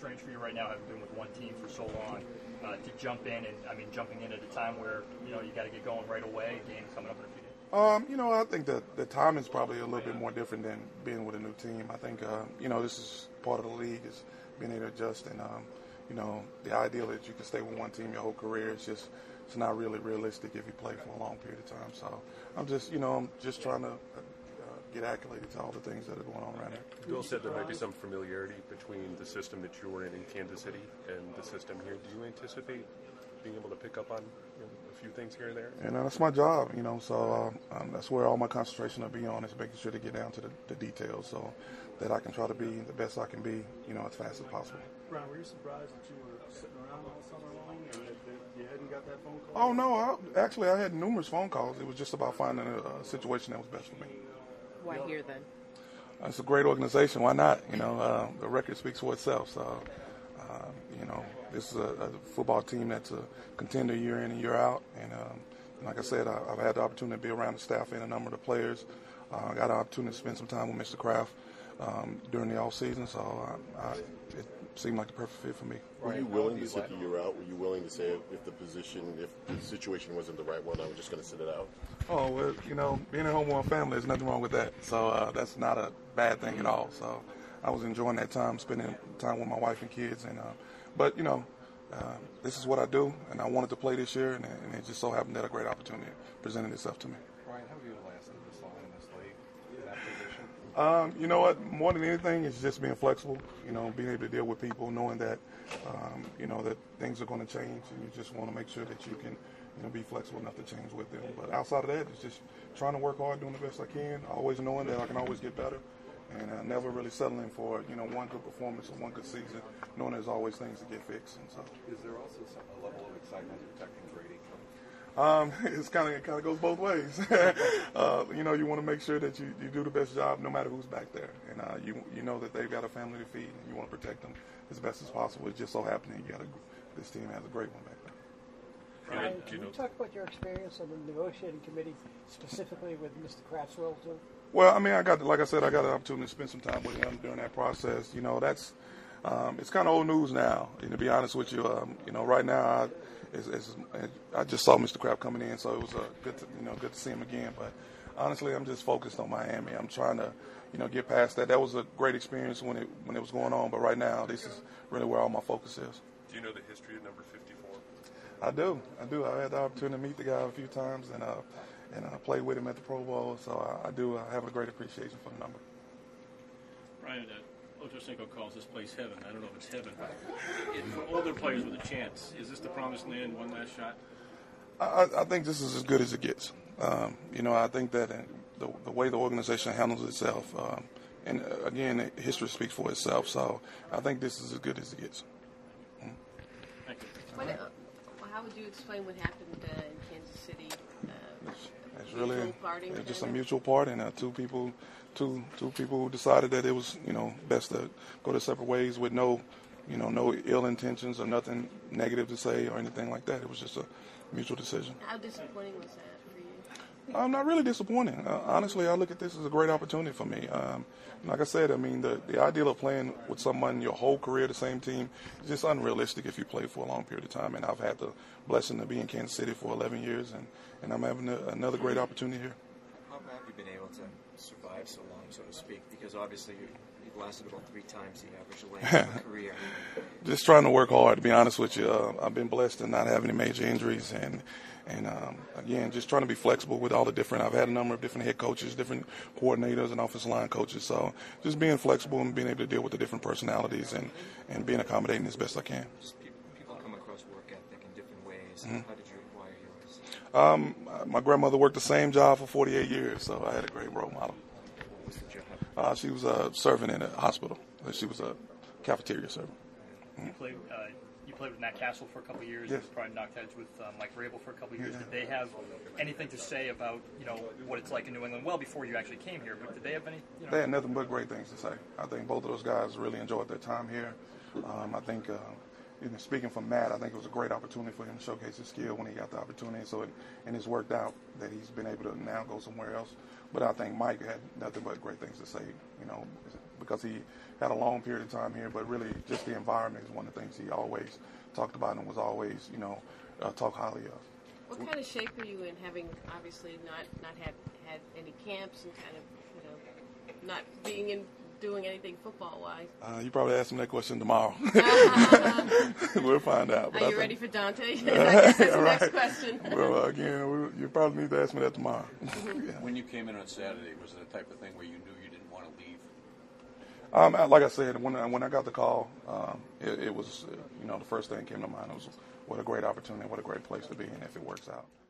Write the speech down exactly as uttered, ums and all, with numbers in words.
strange for you right now, having been with one team for so long, uh, to jump in and I mean jumping in at a time where you know you got to get going right away, game coming up in a few days? Um, you know, I think that the time is probably a little bit more different than being with a new team. I think, uh, you know, this is part of the league, is being able to adjust. And, um, you know, the ideal that you can stay with one team your whole career is just, it's not really realistic if you play for a long period of time. So I'm just, you know, I'm just trying to uh, get acclimated to all the things that are going on around here. Bill said there might be some familiarity between the system that you were in in Kansas City and the system here. Do you anticipate being able to pick up on you know, a few things here and there? And uh, that's my job, you know, so uh, um, that's where all my concentration will be on, is making sure to get down to the, the details so that I can try to be the best I can be, you know, as fast as possible. Brian, were you surprised that you were sitting around all summer long and that, that you hadn't got that phone call? Oh, no, I, actually I had numerous phone calls. It was just about finding a, a situation that was best for me. Why here then? Uh, it's a great organization. Why not? You know, uh, the record speaks for itself. So, uh, you know, this is a, a football team that's a contender year in and year out. And um, like I said, I, I've had the opportunity to be around the staff and a number of the players. Uh, I got an opportunity to spend some time with Mister Kraft um, during the off season. So I, I, it seemed like the perfect fit for me. Were you willing to sit the year out? Were you willing to say if, if the position, if the situation wasn't the right one, I was just going to sit it out? Oh, well, you know, being at home with my family, there's nothing wrong with that. So uh, that's not a bad thing at all. So I was enjoying that time, spending time with my wife and kids. And uh, but, you know, uh, this is what I do, and I wanted to play this year, and, and it just so happened that a great opportunity presented itself to me. Ryan, how have you lasted this long in this league, in that position? Um, you know what? More than anything, it's just being flexible. You know, being able to deal with people, knowing that, um, you know, that things are going to change, and you just want to make sure that you can, you know, be flexible enough to change with them. But outside of that, it's just trying to work hard, doing the best I can, always knowing that I can always get better, and uh, never really settling for, you know, one good performance or one good season, knowing there's always things to get fixed. And so, is there also some, a level of excitement protecting Brady? Um, it's kind of it kind of goes both ways. uh, you know, you want to make sure that you, you do the best job no matter who's back there, and uh, you you know that they've got a family to feed, and you want to protect them as best as possible. It's just so happening you got a, this team has a great one back there. Ryan, can you talk about your experience on the negotiating committee, specifically with Mister Kraft's role too? Well, I mean, I got like I said, I got an opportunity to spend some time with him during that process. You know, that's um, it's kind of old news now. And to be honest with you, um, you know, right now. I, It's, it's, I just saw Mister Kraft coming in, so it was uh, good to you know good to see him again. But honestly, I'm just focused on Miami. I'm trying to you know get past that. That was a great experience when it when it was going on, but right now this is really where all my focus is. Do you know the history of number fifty-four? I do, I do. I had the opportunity to meet the guy a few times and uh, and uh, play with him at the Pro Bowl, so I, I do I have a great appreciation for the number. Ryan, uh, Ochocinco calls this place heaven. I don't know if it's heaven, but for older players with a chance, is this the promised land, one last shot? I, I think this is as good as it gets. Um, you know, I think that the, the way the organization handles itself, um, and uh, again, history speaks for itself, so I think this is as good as it gets. Mm. Thank you. What, uh, how would you explain what happened uh, in Kansas City? Uh, it's, it's really parting it's just a mutual part, and uh, two people Two two people who decided that it was you know best to go their separate ways with no you know no ill intentions or nothing negative to say or anything like that. It was just a mutual decision. How disappointing was that for you? I'm not really disappointing. Uh, honestly, I look at this as a great opportunity for me. Um, like I said, I mean the the ideal of playing with someone your whole career, the same team, is just unrealistic if you play for a long period of time. And I've had the blessing to be in Kansas City for eleven years, and and I'm having a, another great opportunity here. How have you been able to survive so long, so to speak? Because obviously you, you've lasted about three times the average length of a career. Just trying to work hard, to be honest with you. Uh, I've been blessed to not have any major injuries, and and um, again, just trying to be flexible with all the different. I've had a number of different head coaches, different coordinators, and offensive line coaches. So just being flexible and being able to deal with the different personalities and, and being accommodating as best I can. Just people, people come across work ethic in different ways. Mm-hmm. How did you acquire yours? Um, my grandmother worked the same job for forty-eight years, so I had a great role model. What was the job? Uh, she was a servant in a hospital. She was a cafeteria servant. Mm-hmm. You played, uh, you played with Matt Castle for a couple of years. Yes. You probably knocked heads with uh, Mike Rabel for a couple of years. Yeah. Did they have anything to say about you know what it's like in New England? Well, before you actually came here, but did they have any? You know? They had nothing but great things to say. I think both of those guys really enjoyed their time here. Um, I think. Uh, You know, speaking from Matt, I think it was a great opportunity for him to showcase his skill when he got the opportunity. So, it, and it's worked out that he's been able to now go somewhere else. But I think Mike had nothing but great things to say, you know, because he had a long period of time here, but really just the environment is one of the things he always talked about and was always, you know, uh, talk highly of. What kind of shape are you in, having obviously not not had had any camps and kind of, you know, not being in doing anything football wise? Uh, you probably ask him that question tomorrow. We'll find out. But are I you think... ready for Dante? I guess that's the right. next question. Well, uh, again, we, you probably need to ask me that tomorrow. Mm-hmm. Yeah. When you came in on Saturday, was it the type of thing where you knew you didn't want to leave? Um, like I said, when I, when I got the call, um, it, it was, uh, you know, the first thing that came to mind was what a great opportunity, what a great place to be in if it works out.